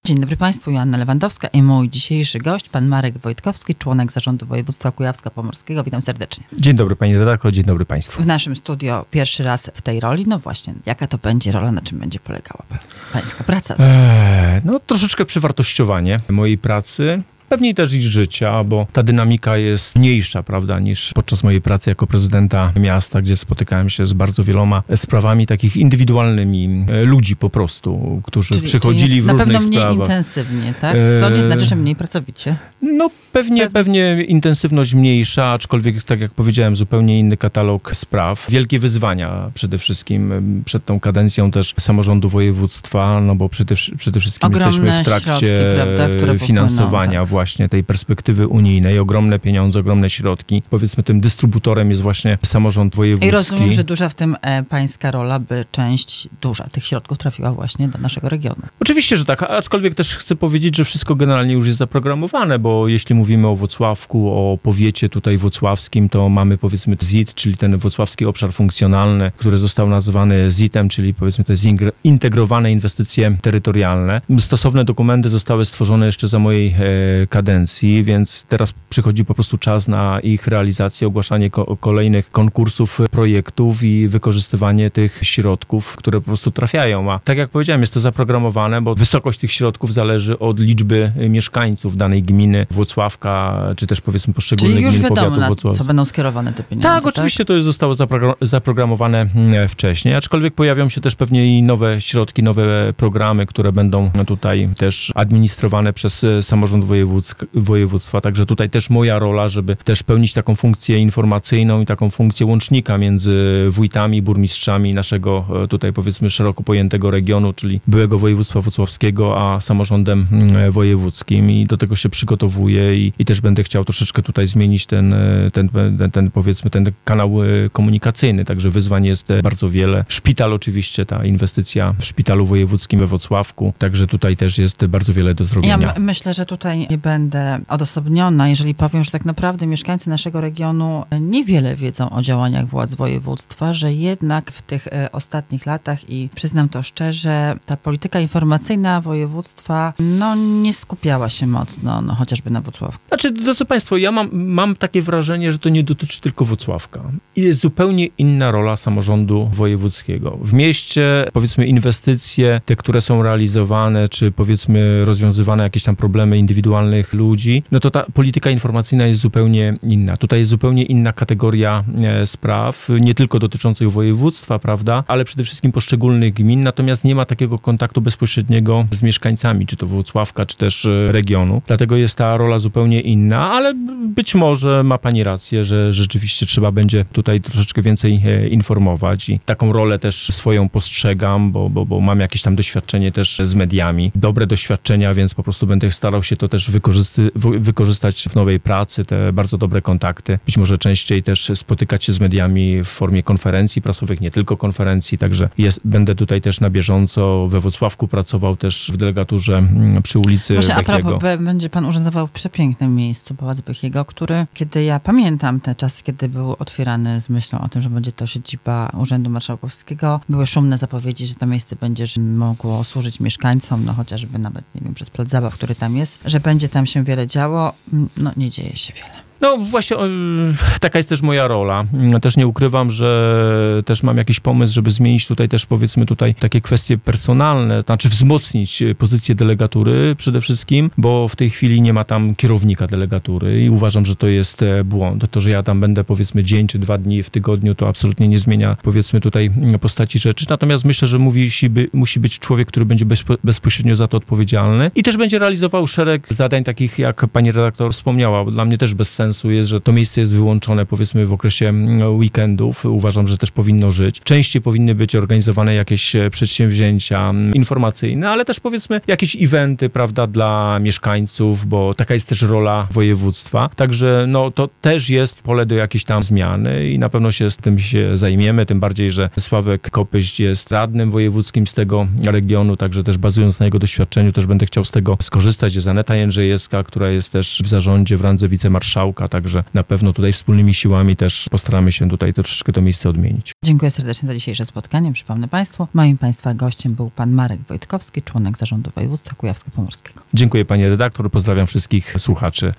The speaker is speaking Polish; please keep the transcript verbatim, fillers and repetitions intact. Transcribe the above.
Dzień dobry Państwu, Joanna Lewandowska i mój dzisiejszy gość, pan Marek Wojtkowski, członek Zarządu Województwa Kujawsko-Pomorskiego. Witam serdecznie. Dzień dobry Pani redaktor, dzień dobry Państwu. W naszym studio pierwszy raz w tej roli. No właśnie, jaka to będzie rola, na czym będzie polegała Pańska praca? Eee, no troszeczkę przewartościowanie mojej pracy. Pewnie też i życia, bo ta dynamika jest mniejsza, prawda, niż podczas mojej pracy jako prezydenta miasta, gdzie spotykałem się z bardzo wieloma sprawami takich indywidualnymi ludzi po prostu, którzy czyli, przychodzili czyli w na różnych pewno mniej sprawach. intensywnie, tak? To nie znaczy, że mniej pracowicie. No pewnie, Pewnie. pewnie intensywność mniejsza, aczkolwiek tak jak powiedziałem, zupełnie inny katalog spraw. Wielkie wyzwania przede wszystkim przed tą kadencją też samorządu województwa, no bo przede, przede wszystkim Ogromne jesteśmy w trakcie środki, prawda, które finansowania popłyną, tak. właśnie tej perspektywy unijnej, ogromne pieniądze, ogromne środki. Powiedzmy, tym dystrybutorem jest właśnie samorząd wojewódzki. I rozumiem, że duża w tym e, pańska rola, by część duża tych środków trafiła właśnie do naszego regionu. Oczywiście, że tak, aczkolwiek też chcę powiedzieć, że wszystko generalnie już jest zaprogramowane, bo jeśli mówimy o Włocławku, o powiecie tutaj włocławskim, to mamy powiedzmy Z I T, czyli ten włocławski obszar funkcjonalny, który został nazwany Z I T-em, czyli powiedzmy to jest integrowane inwestycje terytorialne. Stosowne dokumenty zostały stworzone jeszcze za mojej e, kadencji, więc teraz przychodzi po prostu czas na ich realizację, ogłaszanie ko- kolejnych konkursów, projektów i wykorzystywanie tych środków, które po prostu trafiają. A tak jak powiedziałem, jest to zaprogramowane, bo wysokość tych środków zależy od liczby mieszkańców danej gminy, Włocławka, czy też powiedzmy poszczególnych Czyli już gmin wiadomo, powiatu na włocławskiego. co będą skierowane te pieniądze, Tak, oczywiście to już zostało zapro- zaprogramowane wcześniej, aczkolwiek pojawią się też pewnie i nowe środki, nowe programy, które będą tutaj też administrowane przez samorząd wojewódzki, województwa, także tutaj też moja rola, żeby też pełnić taką funkcję informacyjną i taką funkcję łącznika między wójtami, burmistrzami naszego tutaj powiedzmy szeroko pojętego regionu, czyli byłego województwa włocławskiego, a samorządem wojewódzkim i do tego się przygotowuję i, i też będę chciał troszeczkę tutaj zmienić ten, ten, ten, ten powiedzmy ten kanał komunikacyjny, także wyzwań jest bardzo wiele. Szpital oczywiście, ta inwestycja w szpitalu wojewódzkim we Włocławku, także tutaj też jest bardzo wiele do zrobienia. Ja m- myślę, że tutaj nie będę odosobniona, jeżeli powiem, że tak naprawdę mieszkańcy naszego regionu niewiele wiedzą o działaniach władz województwa, że jednak w tych e, ostatnich latach i przyznam to szczerze, ta polityka informacyjna województwa no nie skupiała się mocno, no chociażby na Włocławku. Znaczy, drodzy Państwo, ja mam, mam takie wrażenie, że to nie dotyczy tylko Włocławka. Jest zupełnie inna rola samorządu wojewódzkiego. W mieście, powiedzmy, inwestycje, te, które są realizowane, czy powiedzmy rozwiązywane jakieś tam problemy indywidualnych ludzi, no to ta polityka informacyjna jest zupełnie inna. Tutaj jest zupełnie inna kategoria e, spraw, nie tylko dotyczących województwa, prawda, ale przede wszystkim poszczególnych gmin, natomiast nie ma takiego kontaktu bezpośredniego z mieszkańcami, czy to Włocławka, czy też e, regionu. Dlatego jest ta rola zupełnie inna, ale być może ma Pani rację, że rzeczywiście trzeba będzie tutaj troszeczkę więcej e, informować i taką rolę też swoją postrzegam, bo, bo, bo mam jakieś tam doświadczenie też z mediami, dobre doświadczenia, więc po prostu będę starał się to też wykorzysty- wy- wykorzystać w nowej pracy, te bardzo dobre kontakty. Być może częściej też spotykać się z mediami w formie konferencji prasowych, nie tylko konferencji, także jest, będę tutaj też na bieżąco we Włocławku pracował też w delegaturze mm, przy ulicy Właśnie a Bechiego. propos, b- będzie pan urzędował w przepięknym miejscu, Pałac Bechiego, który, kiedy ja pamiętam te czasy, kiedy był otwierany z myślą o tym, że będzie to siedziba Urzędu Marszałkowskiego, były szumne zapowiedzi, że to miejsce będzie że mogło służyć mieszkańcom, no chociażby nawet, nie wiem, przez plac zabaw, który tam jest, że będzie tam się wiele działo. No nie dzieje się wiele. No właśnie o, taka jest też moja rola. Też nie ukrywam, że też mam jakiś pomysł, żeby zmienić tutaj też powiedzmy tutaj takie kwestie personalne, znaczy wzmocnić pozycję delegatury przede wszystkim, bo w tej chwili nie ma tam kierownika delegatury i uważam, że to jest błąd. To, że ja tam będę powiedzmy dzień czy dwa dni w tygodniu, to absolutnie nie zmienia powiedzmy tutaj postaci rzeczy. Natomiast myślę, że musi, by, musi być człowiek, który będzie bezpo, bezpośrednio za to odpowiedzialny i też będzie realizował szereg zadań takich, jak pani redaktor wspomniała, bo dla mnie też bez sensu jest, że to miejsce jest wyłączone powiedzmy w okresie weekendów. Uważam, że też powinno żyć. Częściej powinny być organizowane jakieś przedsięwzięcia informacyjne, ale też powiedzmy jakieś eventy, prawda, dla mieszkańców, bo taka jest też rola województwa. Także no to też jest pole do jakiejś tam zmiany i na pewno się z tym się zajmiemy, tym bardziej, że Sławek Kopyś jest radnym wojewódzkim z tego regionu, także też bazując na jego doświadczeniu też będę chciał z tego skorzystać. Jest Aneta Jędrzejewska, która jest też w zarządzie w randze wicemarszałka Wałka, także na pewno tutaj wspólnymi siłami też postaramy się tutaj troszeczkę to miejsce odmienić. Dziękuję serdecznie za dzisiejsze spotkanie. Przypomnę Państwu, moim Państwa gościem był Pan Marek Wojtkowski, członek Zarządu Województwa Kujawsko-Pomorskiego. Dziękuję Pani redaktor, pozdrawiam wszystkich słuchaczy.